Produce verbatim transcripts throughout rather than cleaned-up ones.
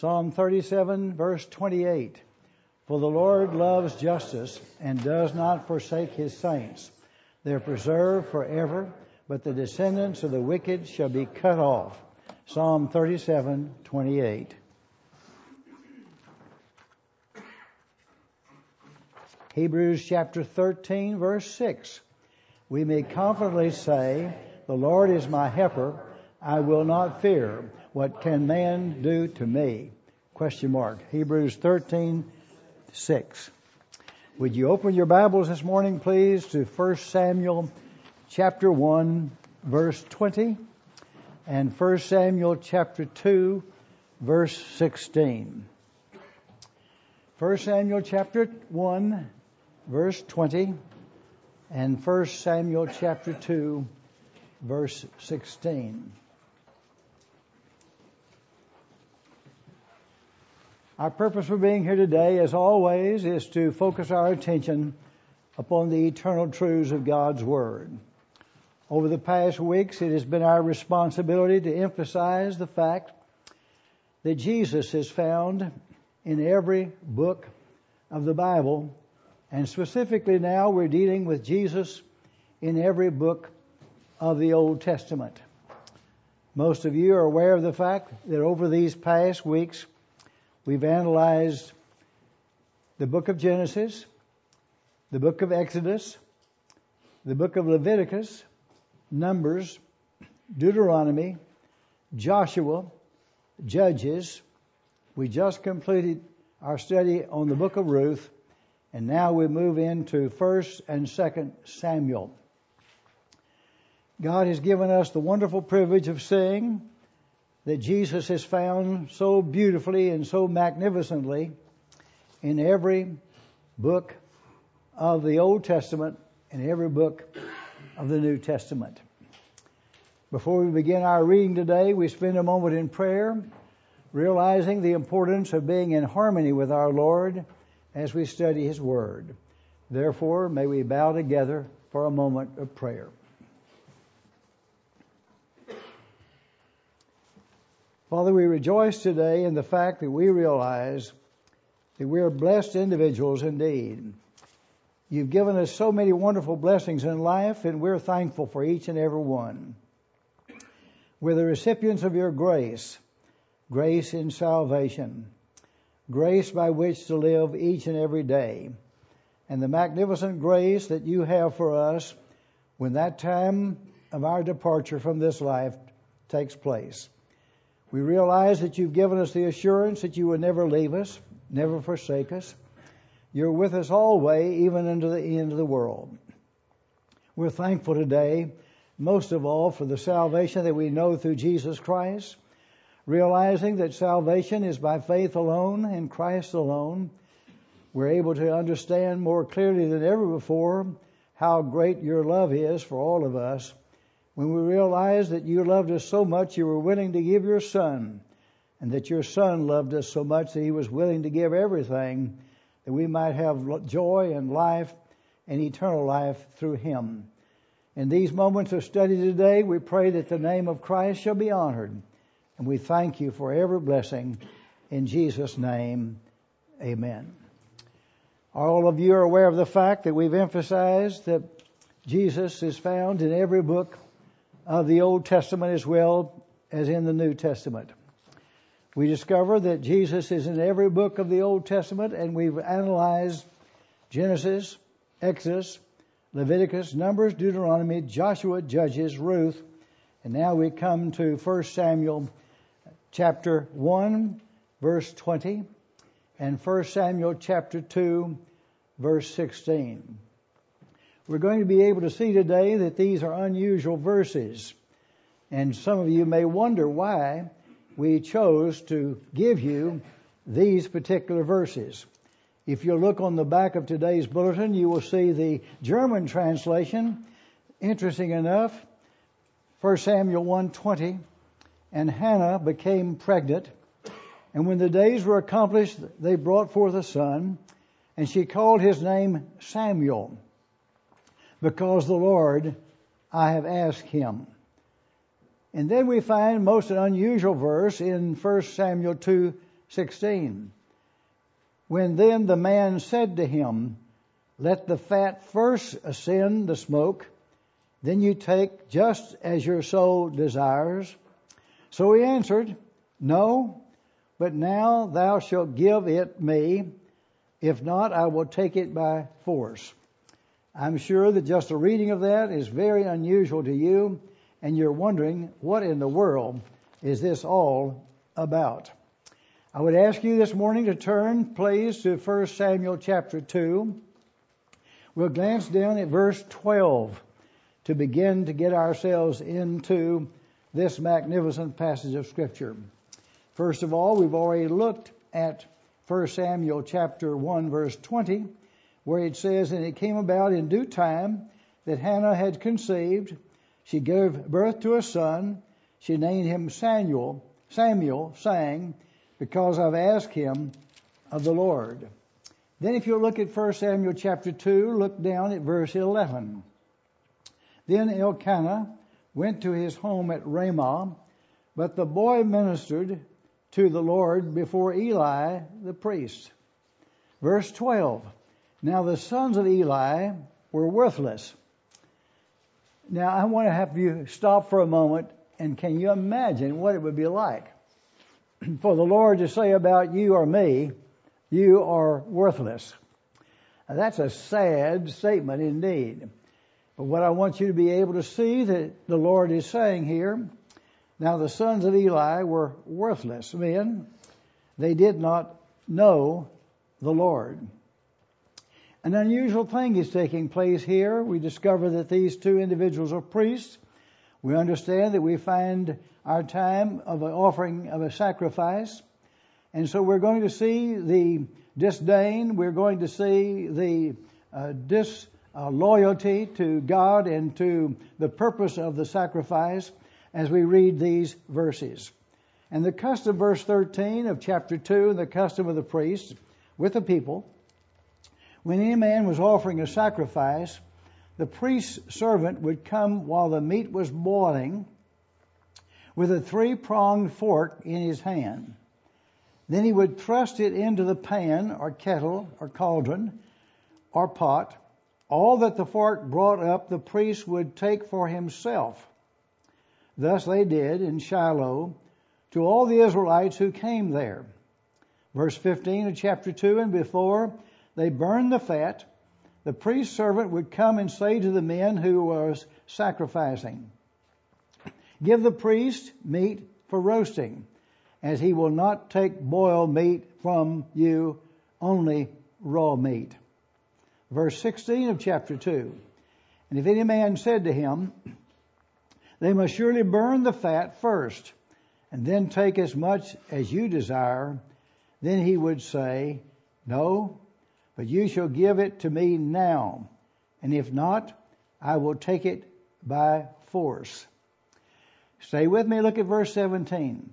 Psalm thirty-seven, verse twenty-eight. For the Lord loves justice and does not forsake his saints. They are preserved forever, but the descendants of the wicked shall be cut off. Psalm thirty-seven, twenty-eight. Hebrews chapter thirteen, verse six. We may confidently say, the Lord is my helper. I will not fear. What can man do to me? Question mark. Hebrews thirteen, six. Would you open your Bibles this morning, please, to First Samuel chapter one, verse twenty, and First Samuel chapter two, verse sixteen. First Samuel chapter one, verse twenty, and First Samuel chapter two, verse sixteen. Our purpose for being here today, as always, is to focus our attention upon the eternal truths of God's Word. Over the past weeks, it has been our responsibility to emphasize the fact that Jesus is found in every book of the Bible, and specifically now we're dealing with Jesus in every book of the Old Testament. Most of you are aware of the fact that over these past weeks, we've analyzed the book of Genesis, the book of Exodus, the book of Leviticus, Numbers, Deuteronomy, Joshua, Judges. We just completed our study on the book of Ruth, and now we move into First and Second Samuel. God has given us the wonderful privilege of seeing that Jesus is found so beautifully and so magnificently in every book of the Old Testament and every book of the New Testament. Before we begin our reading today, we spend a moment in prayer, realizing the importance of being in harmony with our Lord as we study His Word. Therefore, may we bow together for a moment of prayer. Father, we rejoice today in the fact that we realize that we are blessed individuals indeed. You've given us so many wonderful blessings in life, and we're thankful for each and every one. We're the recipients of your grace, grace in salvation, grace by which to live each and every day, and the magnificent grace that you have for us when that time of our departure from this life takes place. We realize that you've given us the assurance that you will never leave us, never forsake us. You're with us always, even unto the end of the world. We're thankful today, most of all, for the salvation that we know through Jesus Christ, realizing that salvation is by faith alone in Christ alone. We're able to understand more clearly than ever before how great your love is for all of us. When we realize that you loved us so much, you were willing to give your Son, and that your Son loved us so much that He was willing to give everything that we might have joy and life and eternal life through Him. In these moments of study today, we pray that the name of Christ shall be honored, and we thank you for every blessing. In Jesus' name, amen. All of you are aware of the fact that we've emphasized that Jesus is found in every book of the Old Testament as well as in the New Testament. We discover that Jesus is in every book of the Old Testament, and we've analyzed Genesis, Exodus, Leviticus, Numbers, Deuteronomy, Joshua, Judges, Ruth, and now we come to First Samuel chapter one, verse twenty, and First Samuel chapter two, verse sixteen. We're going to be able to see today that these are unusual verses. And some of you may wonder why we chose to give you these particular verses. If you look on the back of today's bulletin, you will see the German translation. Interesting enough, First Samuel one twenty, and Hannah became pregnant, and when the days were accomplished, they brought forth a son, and she called his name Samuel, because the Lord, I have asked him. And then we find most an unusual verse in First Samuel two sixteen. When then the man said to him, let the fat first ascend the smoke, then you take just as your soul desires. So he answered, no, but now thou shalt give it me. If not, I will take it by force. I'm sure that just a reading of that is very unusual to you, and you're wondering, what in the world is this all about? I would ask you this morning to turn, please, to First Samuel chapter two. We'll glance down at verse twelve to begin to get ourselves into this magnificent passage of Scripture. First of all, we've already looked at First Samuel chapter one, verse twenty, where it says, and it came about in due time that Hannah had conceived. She gave birth to a son. She named him Samuel, Samuel, saying, because I've asked him of the Lord. Then if you look at First Samuel chapter two, look down at verse eleven. Then Elkanah went to his home at Ramah, but the boy ministered to the Lord before Eli the priest. Verse twelve. Now the sons of Eli were worthless. Now I want to have you stop for a moment, and can you imagine what it would be like for the Lord to say about you or me, you are worthless? Now, that's a sad statement indeed. But what I want you to be able to see that the Lord is saying here, now the sons of Eli were worthless men. They did not know the Lord. An unusual thing is taking place here. We discover that these two individuals are priests. We understand that we find our time of an offering of a sacrifice. And so we're going to see the disdain. We're going to see the uh, disloyalty to God and to the purpose of the sacrifice as we read these verses. And the custom, verse thirteen of chapter two, and the custom of the priests with the people, when any man was offering a sacrifice, the priest's servant would come while the meat was boiling with a three-pronged fork in his hand. Then he would thrust it into the pan or kettle or cauldron or pot. All that the fork brought up, the priest would take for himself. Thus they did in Shiloh to all the Israelites who came there. Verse fifteen of chapter two, and before they burned the fat, the priest's servant would come and say to the men who was sacrificing, give the priest meat for roasting, as he will not take boiled meat from you, only raw meat. Verse sixteen of chapter two, and if any man said to him, they must surely burn the fat first, and then take as much as you desire, then he would say, no, but you shall give it to me now, and if not, I will take it by force. Stay with me, look at verse seventeen.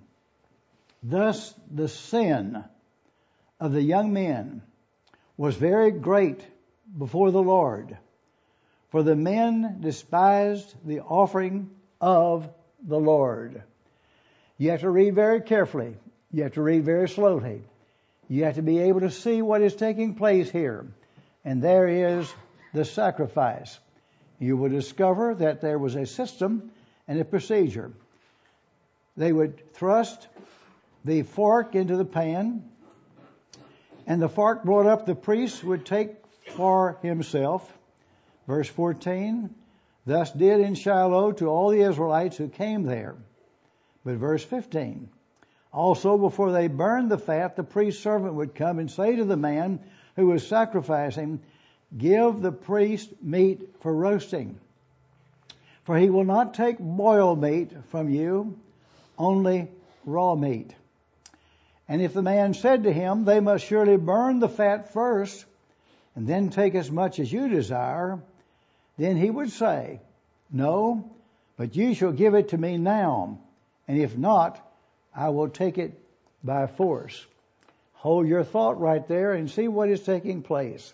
Thus the sin of the young men was very great before the Lord, for the men despised the offering of the Lord. You have to read very carefully. You have to read very slowly. You have to be able to see what is taking place here. And there is the sacrifice. You will discover that there was a system and a procedure. They would thrust the fork into the pan, and the fork brought up the priest would take for himself. Verse fourteen, thus did in Shiloh to all the Israelites who came there. But verse fifteen, also before they burned the fat, the priest's servant would come and say to the man who was sacrificing, give the priest meat for roasting, for he will not take boiled meat from you, only raw meat. And if the man said to him, they must surely burn the fat first, and then take as much as you desire, then he would say, no, but you shall give it to me now, and if not, I will take it by force. Hold your thought right there and see what is taking place.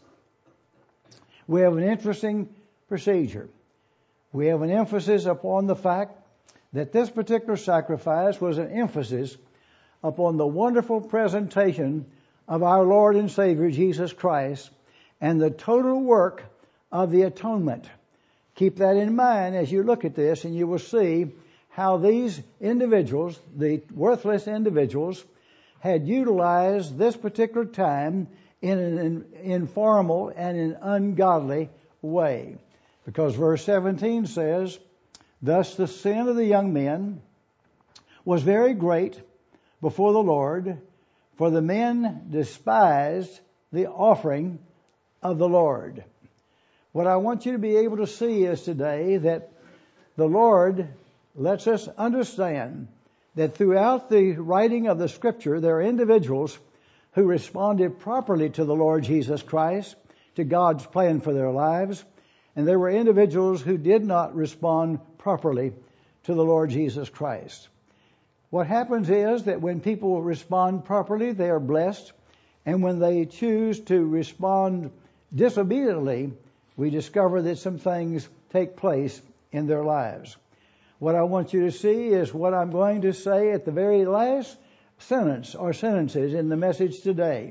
We have an interesting procedure. We have an emphasis upon the fact that this particular sacrifice was an emphasis upon the wonderful presentation of our Lord and Savior Jesus Christ and the total work of the atonement. Keep that in mind as you look at this, and you will see how these individuals, the worthless individuals, had utilized this particular time in an informal and an ungodly way. Because verse seventeen says, "Thus the sin of the young men was very great before the Lord, for the men despised the offering of the Lord." What I want you to be able to see is today that the Lord lets us understand that throughout the writing of the Scripture, there are individuals who responded properly to the Lord Jesus Christ, to God's plan for their lives, and there were individuals who did not respond properly to the Lord Jesus Christ. What happens is that when people respond properly, they are blessed, and when they choose to respond disobediently, we discover that some things take place in their lives. What I want you to see is what I'm going to say at the very last sentence or sentences in the message today.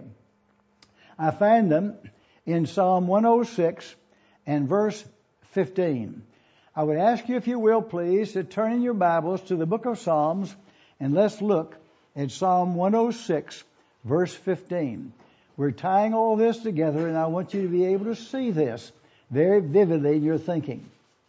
I find them in Psalm one oh six and verse fifteen. I would ask you, if you will, please, to turn in your Bibles to the book of Psalms, and let's look at Psalm one oh six, verse fifteen. We're tying all this together, and I want you to be able to see this very vividly in your thinking.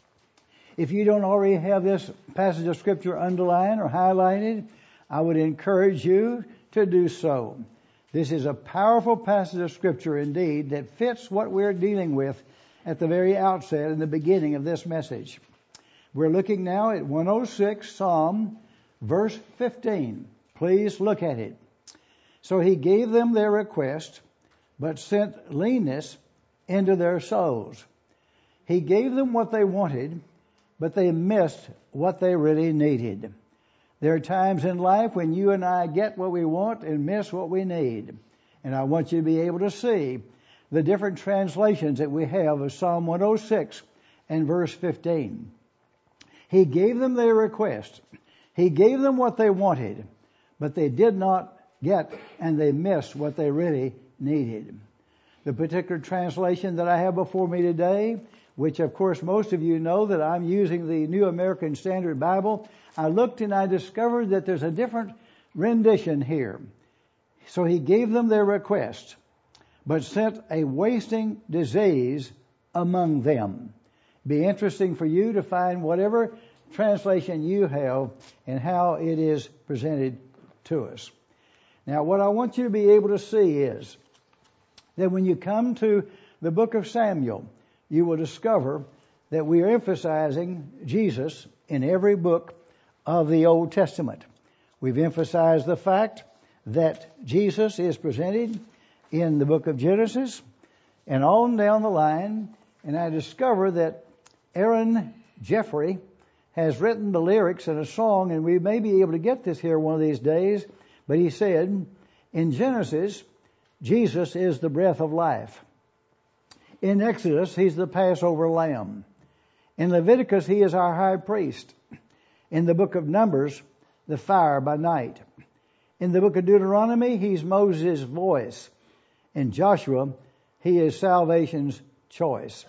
If you don't already have this passage of Scripture underlined or highlighted, I would encourage you to do so. This is a powerful passage of Scripture indeed that fits what we're dealing with at the very outset in the beginning of this message. We're looking now at one oh six, Psalm, verse fifteen. Please look at it. "So he gave them their request, but sent leanness into their souls." He gave them what they wanted, but they missed what they really needed. There are times in life when you and I get what we want and miss what we need. And I want you to be able to see the different translations that we have of Psalm one oh six and verse fifteen. He gave them their request. He gave them what they wanted, but they did not get, and they missed what they really needed. The particular translation that I have before me today, which of course most of you know that I'm using the New American Standard Bible, I looked and I discovered that there's a different rendition here. "So he gave them their request, but sent a wasting disease among them." Be interesting for you to find whatever translation you have and how it is presented to us. Now, what I want you to be able to see is that when you come to the book of Samuel, you will discover that we are emphasizing Jesus in every book of the Old Testament. We've emphasized the fact that Jesus is presented in the book of Genesis and on down the line, and I discover that Aaron Jeffrey has written the lyrics in a song, and we may be able to get this here one of these days, but he said, in Genesis, Jesus is the breath of life. In Exodus, he's the Passover lamb. In Leviticus, he is our high priest. In the book of Numbers, the fire by night. In the book of Deuteronomy, he's Moses' voice. In Joshua, he is salvation's choice.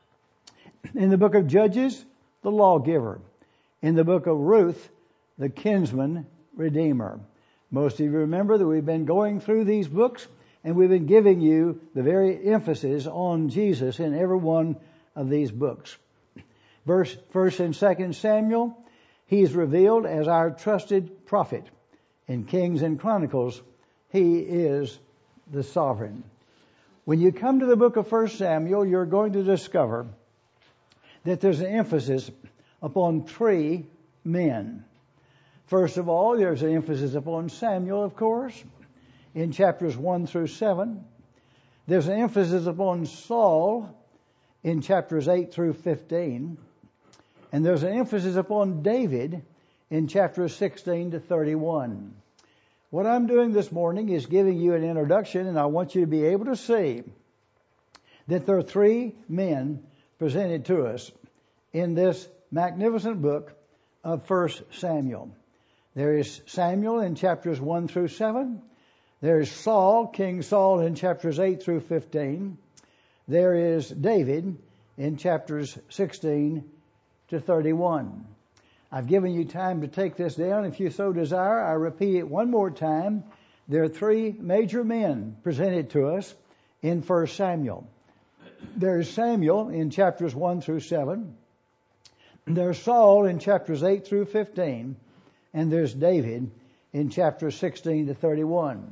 In the book of Judges, the lawgiver. In the book of Ruth, the kinsman redeemer. Most of you remember that we've been going through these books, and we've been giving you the very emphasis on Jesus in every one of these books. Verse First and Second Samuel, he's revealed as our trusted prophet. In Kings and Chronicles, he is the sovereign. When you come to the book of First Samuel, you're going to discover that there's an emphasis upon three men. First of all, there's an emphasis upon Samuel, of course, in chapters one through seven. There's an emphasis upon Saul in chapters eight through fifteen. And there's an emphasis upon David in chapters sixteen to thirty-one. What I'm doing this morning is giving you an introduction, and I want you to be able to see that there are three men presented to us in this magnificent book of First Samuel. There is Samuel in chapters one through seven. There is Saul, King Saul, in chapters eight through fifteen. There is David in chapters sixteen to thirty-one. I've given you time to take this down. If you so desire, I repeat it one more time. There are three major men presented to us in First Samuel. There's Samuel in chapters one through seven. There's Saul in chapters eight through fifteen. And there's David in chapters sixteen to thirty-one.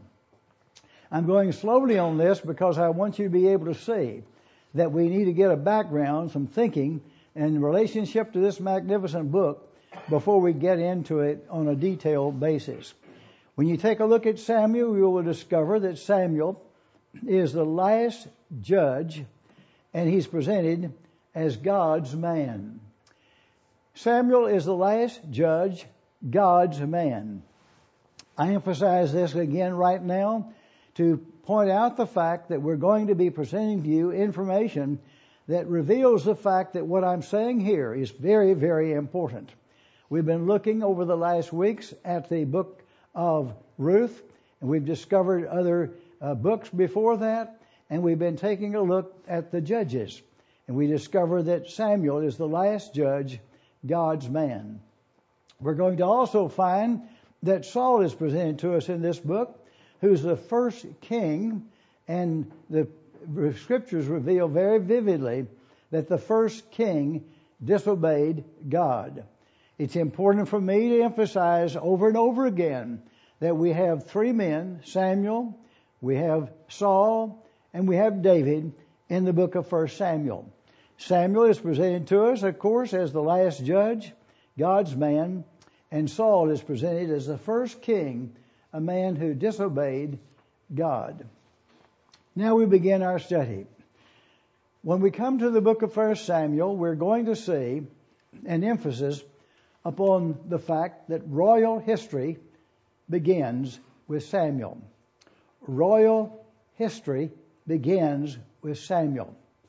I'm going slowly on this because I want you to be able to see that we need to get a background, some thinking, in relationship to this magnificent book before we get into it on a detailed basis. When you take a look at Samuel, you will discover that Samuel is the last judge, and he's presented as God's man. Samuel is the last judge, God's man. I emphasize this again right now to point out the fact that we're going to be presenting to you information that reveals the fact that what I'm saying here is very, very important. We've been looking over the last weeks at the book of Ruth, and we've discovered other uh, books before that, and we've been taking a look at the judges. And we discover that Samuel is the last judge, God's man. We're going to also find that Saul is presented to us in this book, who's the first king, and the scriptures reveal very vividly that the first king disobeyed God. It's important for me to emphasize over and over again that we have three men, Samuel, we have Saul, and we have David in the book of First Samuel. Samuel is presented to us, of course, as the last judge, God's man, and Saul is presented as the first king, a man who disobeyed God. Now we begin our study. When we come to the book of First Samuel, we're going to see an emphasis upon the fact that royal history begins with Samuel. Royal history begins with Samuel.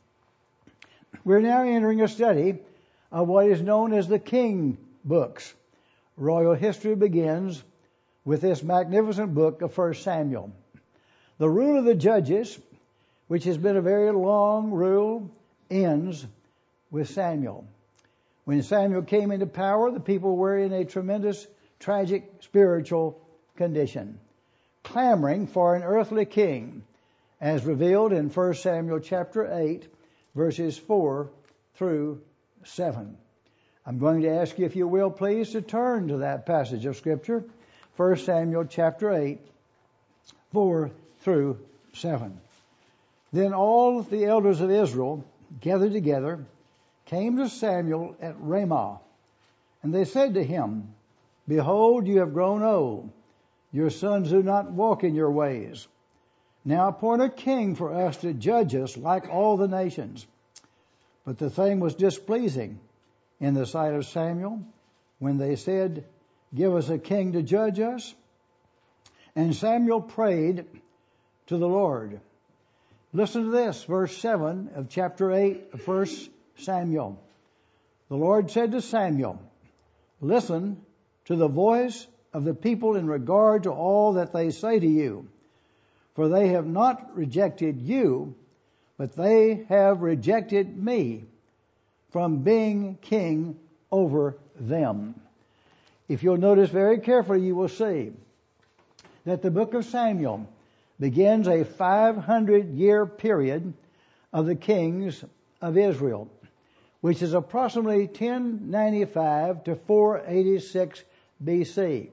We're now entering a study of what is known as the King books. Royal history begins with this magnificent book of First Samuel. The rule of the judges, which has been a very long rule, ends with Samuel. When Samuel came into power, the people were in a tremendous, tragic spiritual condition, clamoring for an earthly king, as revealed in First Samuel chapter eight, verses four through seven. I'm going to ask you, if you will, please, to turn to that passage of Scripture, First Samuel chapter eight, four through seven. Then all the elders of Israel gathered together, came to Samuel at Ramah, and they said to him, Behold, you have grown old. Your sons do not walk in your ways. Now appoint a king for us to judge us like all the nations. But the thing was displeasing in the sight of Samuel when they said, Give us a king to judge us. And Samuel prayed to the Lord. Listen to this, verse seven of chapter eight of First Samuel. The Lord said to Samuel, Listen to the voice of the people in regard to all that they say to you. For they have not rejected you, but they have rejected me from being king over them. If you'll notice very carefully, you will see that the book of Samuel begins a five hundred year period of the kings of Israel, which is approximately ten ninety-five to four eighty-six B C,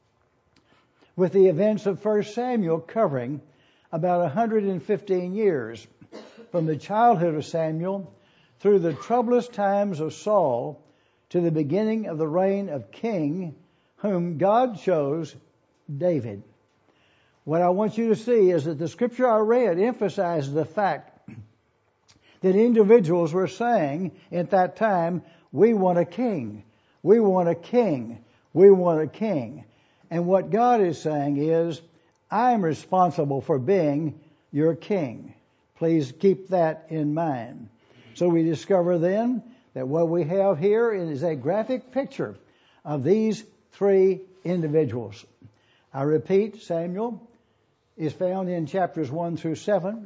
with the events of First Samuel covering about one hundred fifteen years, from the childhood of Samuel through the troublous times of Saul to the beginning of the reign of King, whom God chose, David. What I want you to see is that the scripture I read emphasizes the fact that individuals were saying at that time, we want a king, we want a king, we want a king. And what God is saying is, I'm responsible for being your king. Please keep that in mind. So we discover then that what we have here is a graphic picture of these three individuals. I repeat, Samuel is found in chapters one through seven.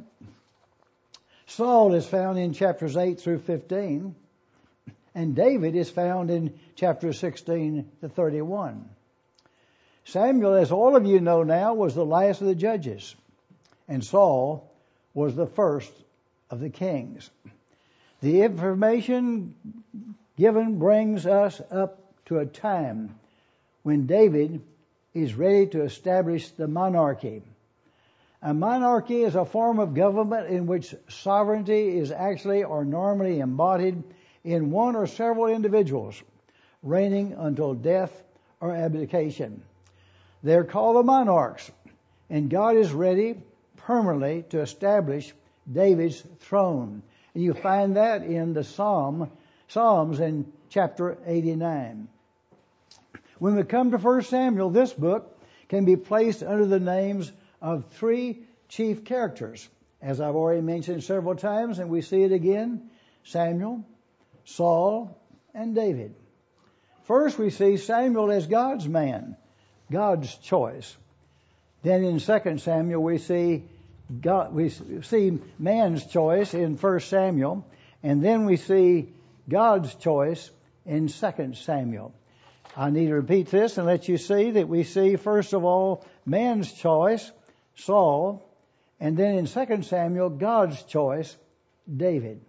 Saul is found in chapters eight through fifteen. And David is found in chapters sixteen to thirty-one. Samuel, as all of you know now, was the last of the judges. And Saul was the first of the kings. The information given brings us up to a time when David is ready to establish the monarchy. A monarchy is a form of government in which sovereignty is actually or normally embodied in one or several individuals, reigning until death or abdication. They're called the monarchs, and God is ready permanently to establish David's throne. And you find that in the Psalm, Psalms in chapter eighty-nine. When we come to First Samuel, this book can be placed under the names of three chief characters, as I've already mentioned several times, and we see it again: Samuel, Saul, and David. First, we see Samuel as God's man, God's choice. Then in Second Samuel, we see God, we see man's choice in First Samuel, and then we see God's choice in Second Samuel. I need to repeat this and let you see that we see, first of all, man's choice, Saul, and then in Second Samuel, God's choice, David.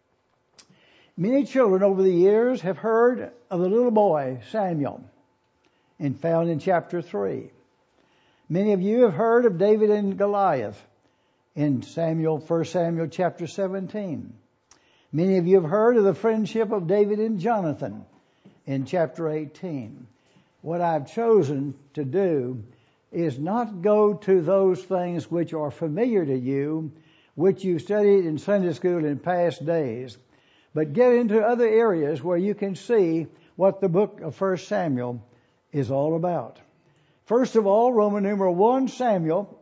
Many children over the years have heard of the little boy, Samuel, and found in chapter three. Many of you have heard of David and Goliath in Samuel, First Samuel chapter seventeen. Many of you have heard of the friendship of David and Jonathan in chapter eighteen. What I've chosen to do is not go to those things which are familiar to you, which you studied in Sunday school in past days, but get into other areas where you can see what the book of First Samuel is all about. First of all, Roman numeral one, Samuel,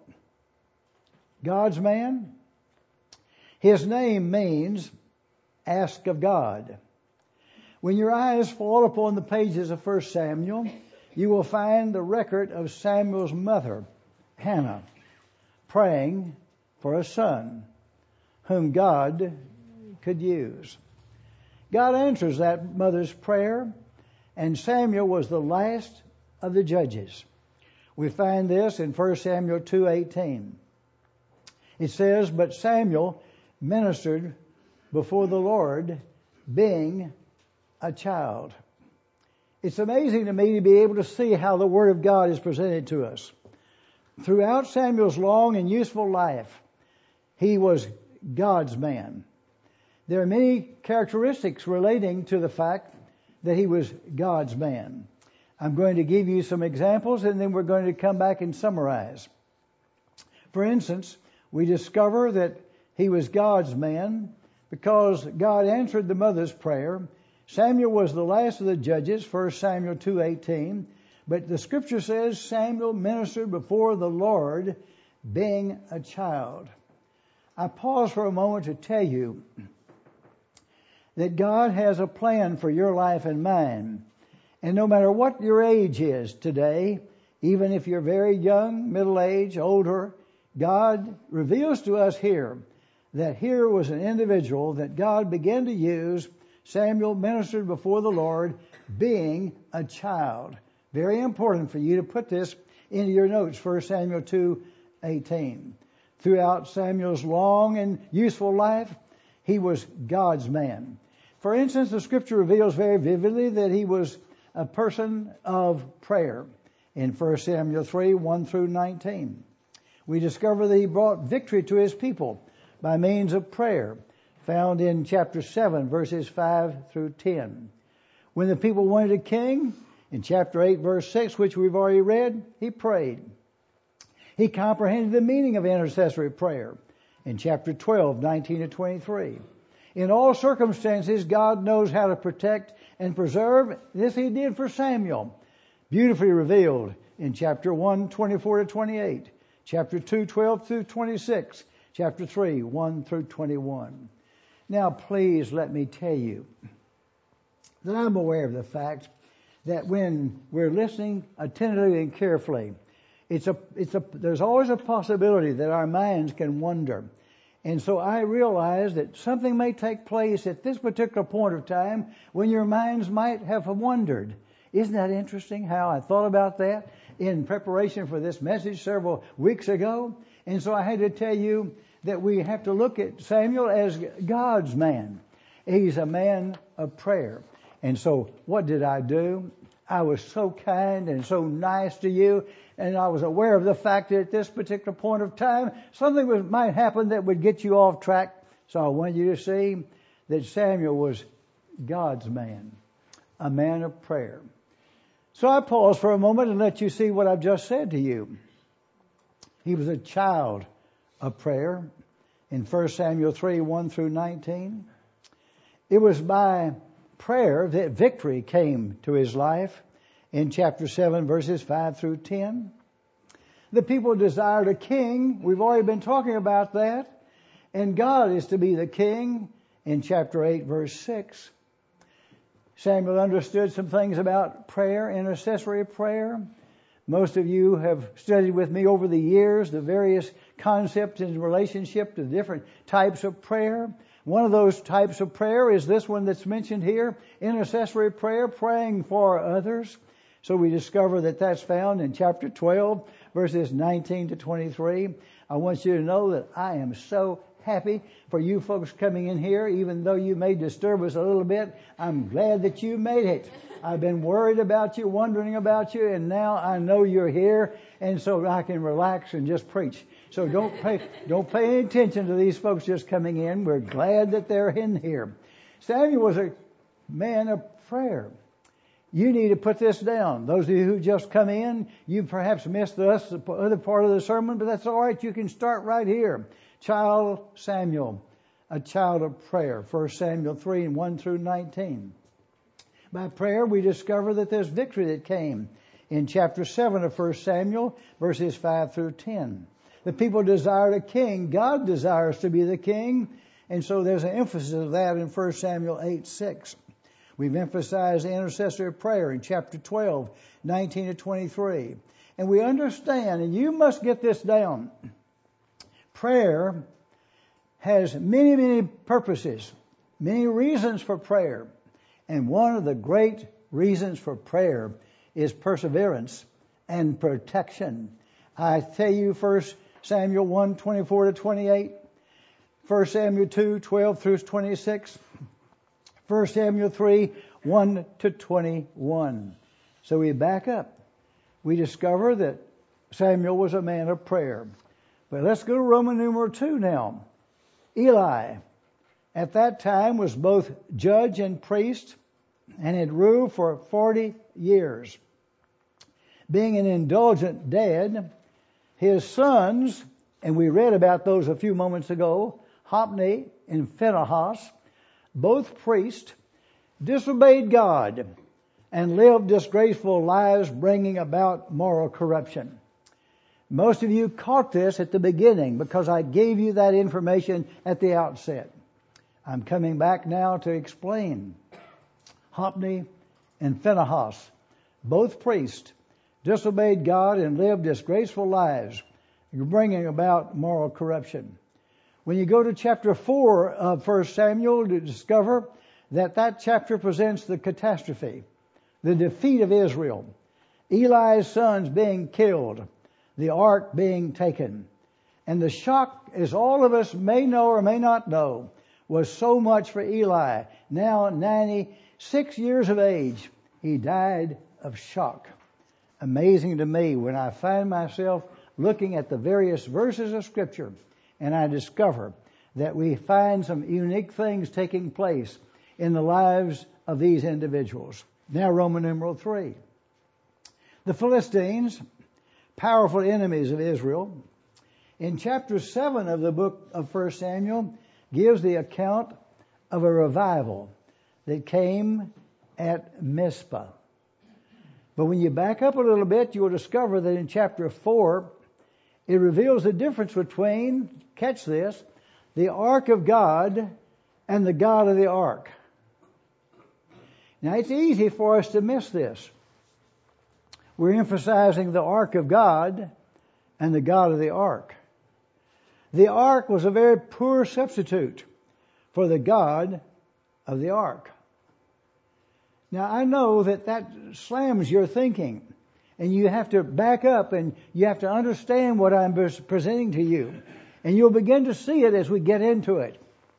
God's man. His name means ask of God. When your eyes fall upon the pages of First Samuel, you will find the record of Samuel's mother, Hannah, praying for a son whom God could use. God answers that mother's prayer, and Samuel was the last of the judges. We find this in First Samuel two eighteen. It says, "But Samuel ministered before the Lord, being a child." It's amazing to me to be able to see how the Word of God is presented to us. Throughout Samuel's long and useful life, he was God's man. There are many characteristics relating to the fact that he was God's man. I'm going to give you some examples, and then we're going to come back and summarize. For instance, we discover that he was God's man because God answered the mother's prayer. Samuel was the last of the judges, First Samuel two eighteen, but the scripture says Samuel ministered before the Lord, being a child. I pause for a moment to tell you that God has a plan for your life and mine. And no matter what your age is today, even if you're very young, middle-aged, older, God reveals to us here that here was an individual that God began to use. Samuel ministered before the Lord, being a child. Very important for you to put this into your notes, First Samuel two eighteen. Throughout Samuel's long and useful life, he was God's man. For instance, the scripture reveals very vividly that he was a person of prayer in First Samuel three, one through nineteen. We discover that he brought victory to his people by means of prayer, found in chapter seven, verses five through ten. When the people wanted a king, in chapter eight, verse six, which we've already read, he prayed. He comprehended the meaning of intercessory prayer in chapter twelve, nineteen to twenty-three. In all circumstances, God knows how to protect and preserve. This he did for Samuel, beautifully revealed in chapter one, twenty-four to twenty-eight, chapter two, twelve through twenty-six, chapter three, one through twenty-one. Now, please let me tell you that I'm aware of the fact that when we're listening attentively and carefully, it's a, it's a, there's always a possibility that our minds can wander. And so I realize that something may take place at this particular point of time when your minds might have wandered. Isn't that interesting how I thought about that in preparation for this message several weeks ago? And so I had to tell you that we have to look at Samuel as God's man. He's a man of prayer. And so what did I do? I was so kind and so nice to you, and I was aware of the fact that at this particular point of time, something was, might happen that would get you off track. So I want you to see that Samuel was God's man, a man of prayer. So I pause for a moment and let you see what I've just said to you. He was a child of prayer in First Samuel three, one through nineteen. It was by prayer that victory came to his life in chapter seven, verses five through ten. The people desired a king. We've already been talking about that. And God is to be the king in chapter eight, verse six. Samuel understood some things about prayer, intercessory prayer. Most of you have studied with me over the years the various concepts in relationship to different types of prayer. One of those types of prayer is this one that's mentioned here, intercessory prayer, praying for others. So we discover that that's found in chapter twelve, verses nineteen to twenty-three. I want you to know that I am so happy for you folks coming in here, even though you may disturb us a little bit. I'm glad that you made it. I've been worried about you, wondering about you, and now I know you're here, and so I can relax and just preach. So don't pay, don't pay any attention to these folks just coming in. We're glad that they're in here. Samuel was a man of prayer. You need to put this down. Those of you who just come in, you perhaps missed the other part of the sermon, but that's all right. You can start right here. Child Samuel, a child of prayer. First Samuel three, one through nineteen. By prayer, we discover that there's victory that came in chapter seven of First Samuel, verses five through ten. The people desired a king. God desires to be the king. And so there's an emphasis of that in First Samuel eight, six. We've emphasized intercessory prayer in chapter twelve, nineteen to twenty-three. And we understand, and you must get this down, prayer has many, many purposes, many reasons for prayer. And one of the great reasons for prayer is perseverance and protection. I tell you, First Samuel one, twenty-four to twenty-eight, First Samuel two, twelve through twenty-six, First Samuel three, one to twenty-one. So we back up. We discover that Samuel was a man of prayer. But let's go to Roman numeral two now. Eli, at that time, was both judge and priest and had ruled for forty years. Being an indulgent dad, his sons, and we read about those a few moments ago, Hophni and Phinehas, both priests, disobeyed God and lived disgraceful lives, bringing about moral corruption. Most of you caught this at the beginning because I gave you that information at the outset. I'm coming back now to explain. Hophni and Phinehas, both priests, disobeyed God and lived disgraceful lives, bringing about moral corruption. When you go to chapter four of First Samuel, you discover that that chapter presents the catastrophe, the defeat of Israel, Eli's sons being killed, the ark being taken. And the shock, as all of us may know or may not know, was so much for Eli. Now ninety-six years of age, he died of shock. Amazing to me when I find myself looking at the various verses of Scripture and I discover that we find some unique things taking place in the lives of these individuals. Now Roman numeral three. The Philistines, powerful enemies of Israel, in chapter seven of the book of First Samuel gives the account of a revival that came at Mizpah. But when you back up a little bit, you will discover that in chapter four, it reveals the difference between, catch this, the ark of God and the God of the ark. Now, it's easy for us to miss this. We're emphasizing the ark of God and the God of the ark. The ark was a very poor substitute for the God of the ark. Now, I know that that slams your thinking, and you have to back up and you have to understand what I'm presenting to you. And you'll begin to see it as we get into it.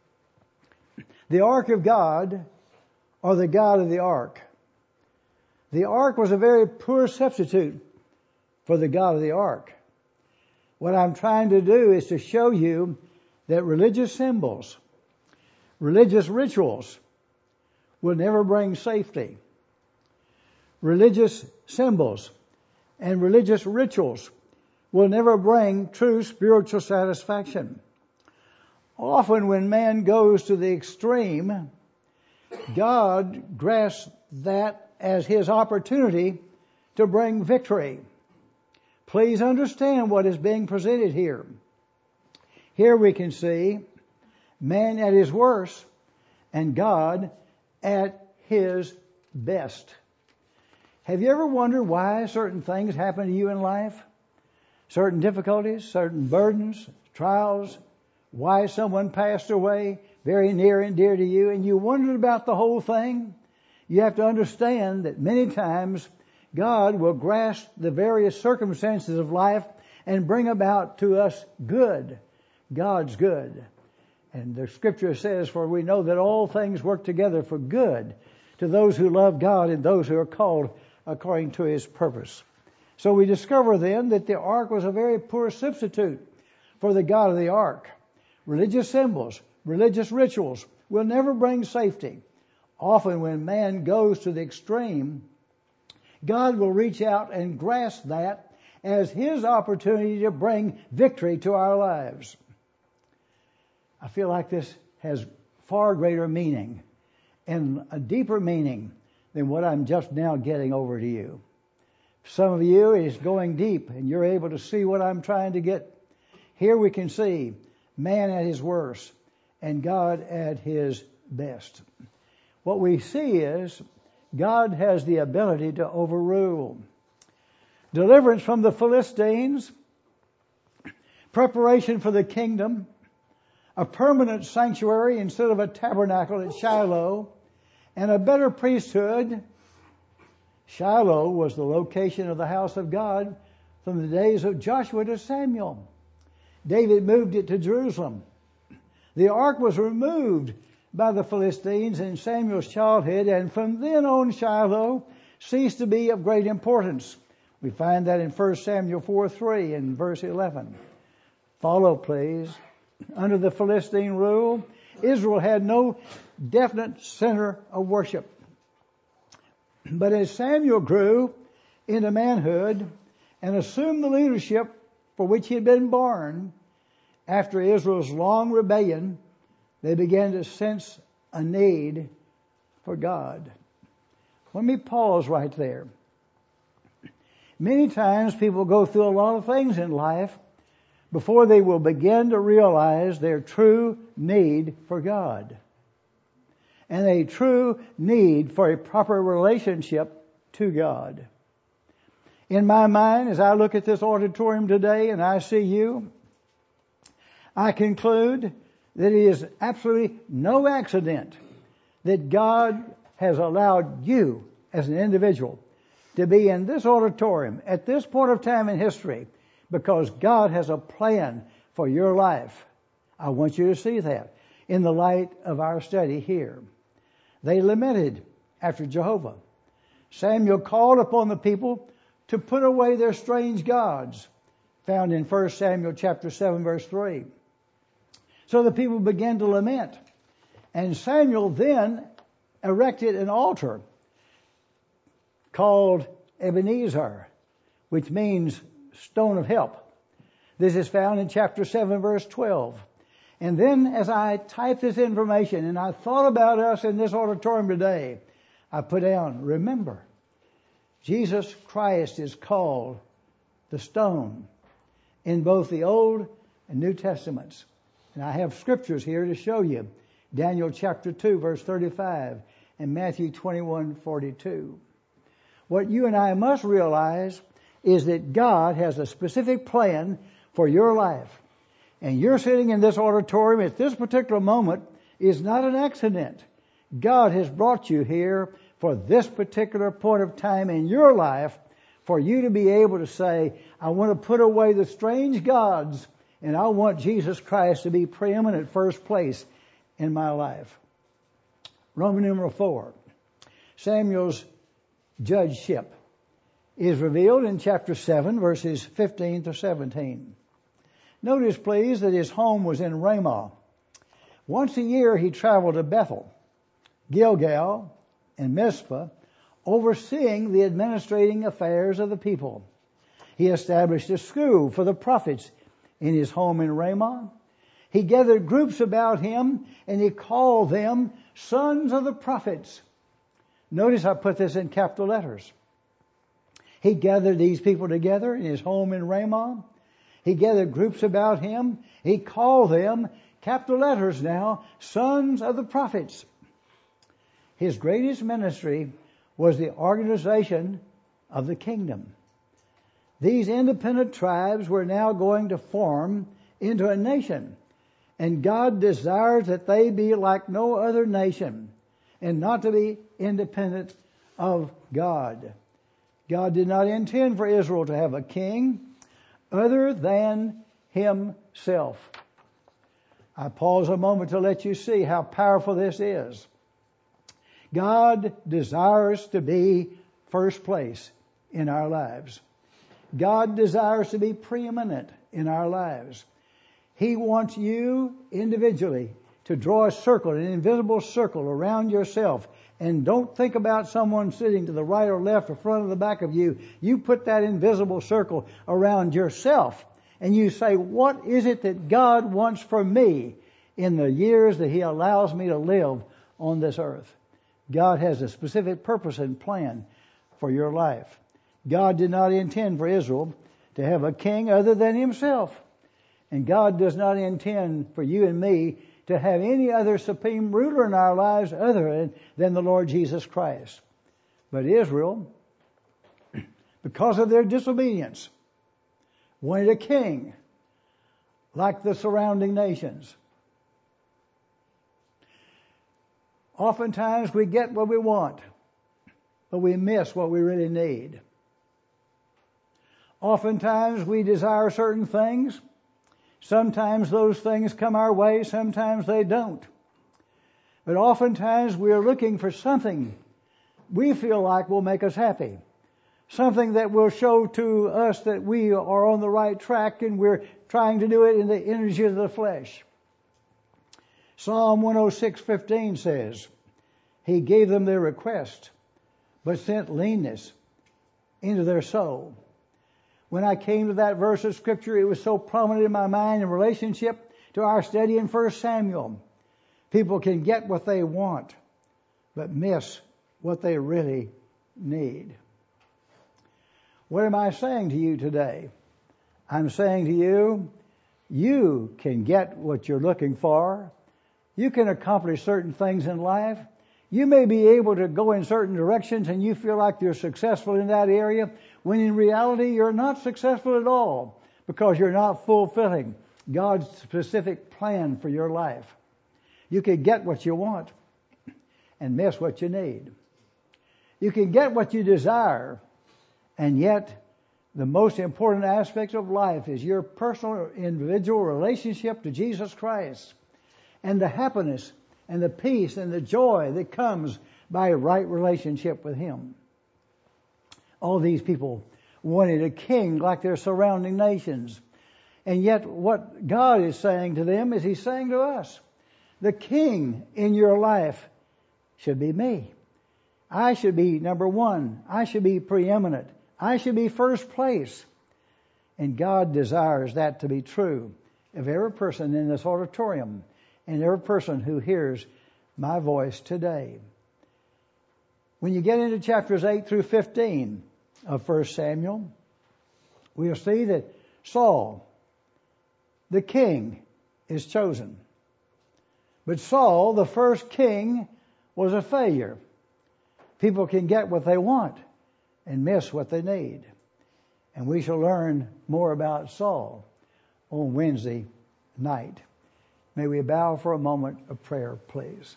The ark of God, or the God of the ark. The ark was a very poor substitute for the God of the ark. What I'm trying to do is to show you that religious symbols, religious rituals will never bring safety. Religious symbols and religious rituals will never bring true spiritual satisfaction. Often when man goes to the extreme, God grasps that as his opportunity to bring victory. Please understand what is being presented here. Here we can see man at his worst and God at his best. Have you ever wondered why certain things happen to you in life? Certain difficulties, certain burdens, trials, why someone passed away very near and dear to you, and you wondered about the whole thing? You have to understand that many times God will grasp the various circumstances of life and bring about to us good. God's good. And the scripture says, for we know that all things work together for good to those who love God and those who are called according to his purpose. So we discover then that the ark was a very poor substitute for the God of the ark. Religious symbols, religious rituals will never bring safety. Often when man goes to the extreme, God will reach out and grasp that as his opportunity to bring victory to our lives. I feel like this has far greater meaning and a deeper meaning than what I'm just now getting over to you. Some of you is going deep and you're able to see what I'm trying to get. Here we can see man at his worst and God at his best. What we see is God has the ability to overrule. Deliverance from the Philistines, preparation for the kingdom, a permanent sanctuary instead of a tabernacle at Shiloh, and a better priesthood. Shiloh was the location of the house of God from the days of Joshua to Samuel. David moved it to Jerusalem. The ark was removed by the Philistines in Samuel's childhood, and from then on Shiloh ceased to be of great importance. We find that in First Samuel four three and verse eleven. Follow, please. Under the Philistine rule, Israel had no definite center of worship. But as Samuel grew into manhood and assumed the leadership for which he had been born, after Israel's long rebellion, they began to sense a need for God. Let me pause right there. Many times people go through a lot of things in life before they will begin to realize their true need for God and a true need for a proper relationship to God. In my mind, as I look at this auditorium today and I see you, I conclude that it is absolutely no accident that God has allowed you as an individual to be in this auditorium at this point of time in history, because God has a plan for your life. I want you to see that in the light of our study here. They lamented after Jehovah. Samuel called upon the people to put away their strange gods, found in First Samuel chapter seven verse three. So the people began to lament. And Samuel then erected an altar called Ebenezer, which means stone of help. This is found in chapter seven verse twelve. And then as I typed this information and I thought about us in this auditorium today, I put down, remember, Jesus Christ is called the stone in both the Old and New Testaments. And I have scriptures here to show you. Daniel chapter two verse thirty-five and Matthew twenty-one forty-two. What you and I must realize is that God has a specific plan for your life. And you're sitting in this auditorium at this particular moment is not an accident. God has brought you here for this particular point of time in your life for you to be able to say, I want to put away the strange gods and I want Jesus Christ to be preeminent first place in my life. Roman numeral four. Samuel's judgeship is revealed in chapter seven, verses fifteen to seventeen. Notice, please, that his home was in Ramah. Once a year he traveled to Bethel, Gilgal, and Mizpah, overseeing the administrating affairs of the people. He established a school for the prophets in his home in Ramah. He gathered groups about him and he called them sons of the prophets. Notice I put this in capital letters. He gathered these people together in his home in Ramah. He gathered groups about him. He called them, capital letters now, sons of the prophets. His greatest ministry was the organization of the kingdom. These independent tribes were now going to form into a nation, and God desires that they be like no other nation and not to be independent of God. God did not intend for Israel to have a king other than himself. I pause a moment to let you see how powerful this is. God desires to be first place in our lives. God desires to be preeminent in our lives. He wants you individually to draw a circle, an invisible circle around yourself. And don't think about someone sitting to the right or left or front or the back of you. You put that invisible circle around yourself and you say, what is it that God wants for me in the years that He allows me to live on this earth? God has a specific purpose and plan for your life. God did not intend for Israel to have a king other than Himself. And God does not intend for you and me to have any other supreme ruler in our lives other than the Lord Jesus Christ. But Israel, because of their disobedience, wanted a king like the surrounding nations. Oftentimes we get what we want, but we miss what we really need. Oftentimes we desire certain things. Sometimes those things come our way, sometimes they don't. But oftentimes we are looking for something we feel like will make us happy. Something that will show to us that we are on the right track and we're trying to do it in the energy of the flesh. Psalm one oh six fifteen says, He gave them their request, but sent leanness into their soul. When I came to that verse of Scripture, it was so prominent in my mind in relationship to our study in First Samuel. People can get what they want, but miss what they really need. What am I saying to you today? I'm saying to you, you can get what you're looking for. You can accomplish certain things in life. You may be able to go in certain directions and you feel like you're successful in that area, when in reality you're not successful at all because you're not fulfilling God's specific plan for your life. You can get what you want and miss what you need. You can get what you desire, and yet the most important aspect of life is your personal individual relationship to Jesus Christ and the happiness and the peace and the joy that comes by a right relationship with Him. All these people wanted a king like their surrounding nations. And yet what God is saying to them is He's saying to us, the king in your life should be me. I should be number one. I should be preeminent. I should be first place. And God desires that to be true of every person in this auditorium and every person who hears my voice today. When you get into chapters eight through fifteen of First Samuel, we'll see that Saul, the king, is chosen. But Saul, the first king, was a failure. People can get what they want and miss what they need. And we shall learn more about Saul on Wednesday night. May we bow for a moment of prayer, please.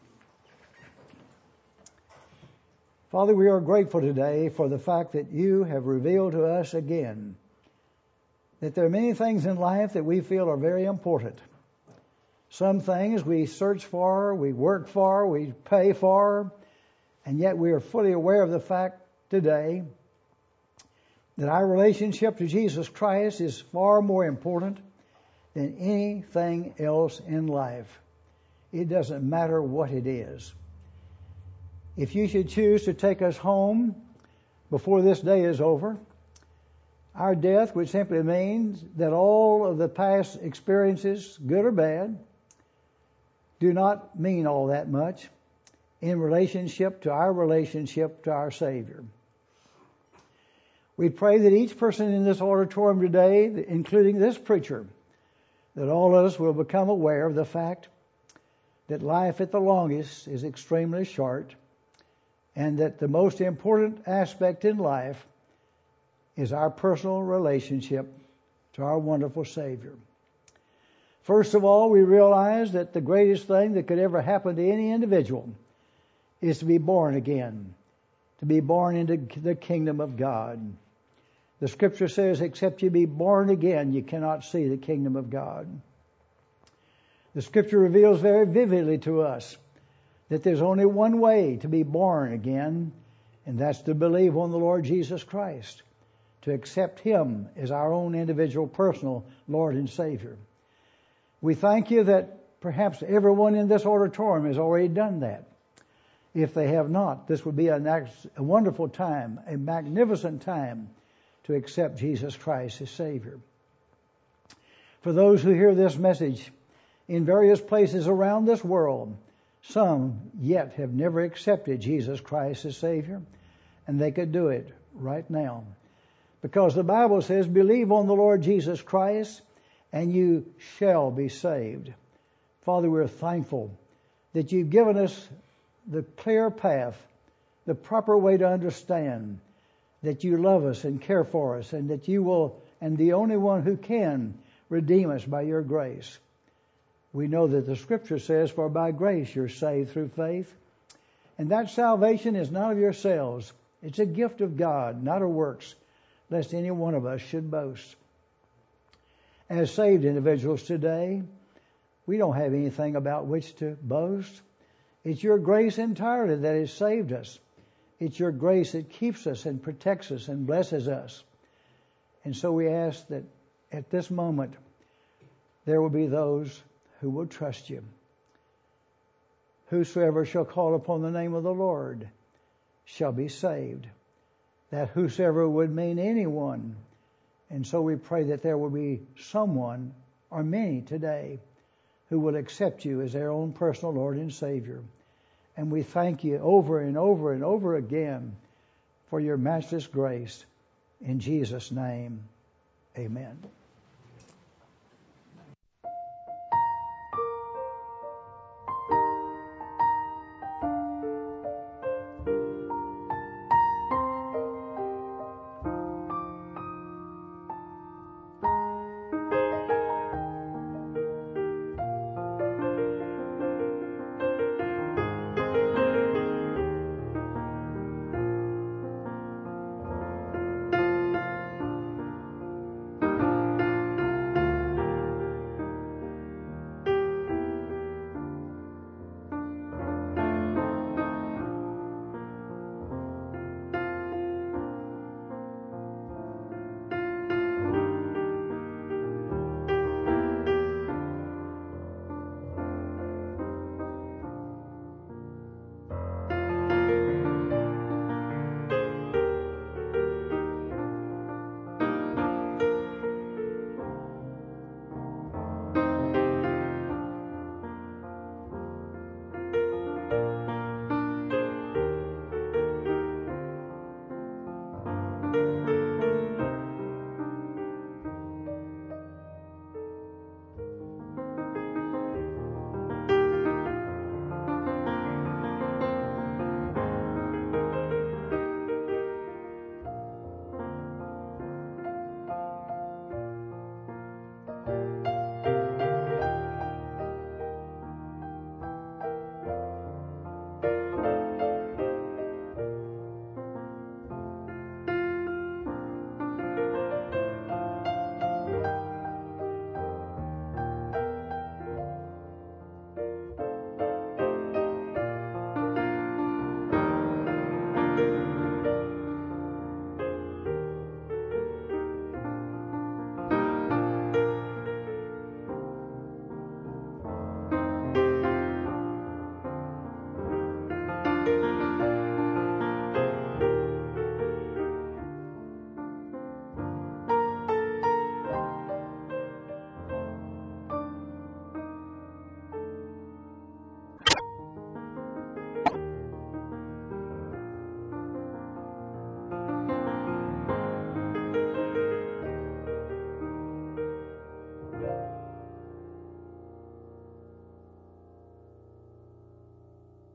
Father, we are grateful today for the fact that you have revealed to us again that there are many things in life that we feel are very important. Some things we search for, we work for, we pay for, and yet we are fully aware of the fact today that our relationship to Jesus Christ is far more important than anything else in life. It doesn't matter what it is. If you should choose to take us home before this day is over, our death would simply mean that all of the past experiences, good or bad, do not mean all that much in relationship to our relationship to our Savior. We pray that each person in this auditorium today, including this preacher, that all of us will become aware of the fact that life at the longest is extremely short, and that the most important aspect in life is our personal relationship to our wonderful Savior. First of all, we realize that the greatest thing that could ever happen to any individual is to be born again, to be born into the kingdom of God. The scripture says, except you be born again, you cannot see the kingdom of God. The scripture reveals very vividly to us that there's only one way to be born again, and that's to believe on the Lord Jesus Christ, to accept Him as our own individual personal Lord and Savior. We thank you that perhaps everyone in this auditorium has already done that. If they have not, this would be a, a wonderful time, a magnificent time to accept Jesus Christ as Savior. For those who hear this message in various places around this world, some yet have never accepted Jesus Christ as Savior, and they could do it right now. Because the Bible says, believe on the Lord Jesus Christ, and you shall be saved. Father, we're thankful that you've given us the clear path, the proper way to understand that you love us and care for us, and that you will, and the only one who can, redeem us by your grace. We know that the scripture says, for by grace you're saved through faith. And that salvation is not of yourselves. It's a gift of God, not of works, lest any one of us should boast. As saved individuals today, we don't have anything about which to boast. It's your grace entirely that has saved us. It's your grace that keeps us and protects us and blesses us. And so we ask that at this moment, there will be those who will trust you. Whosoever shall call upon the name of the Lord shall be saved. That whosoever would mean anyone. And so we pray that there will be someone or many today who will accept you as their own personal Lord and Savior. And we thank you over and over and over again for your matchless grace. In Jesus' name, amen.